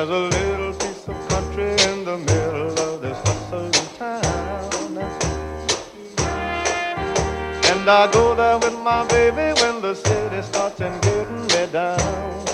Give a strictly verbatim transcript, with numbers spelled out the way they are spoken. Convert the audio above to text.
There's a little piece of country in the middle of this hustling town, and I go there with my baby when the city starts and getting me down.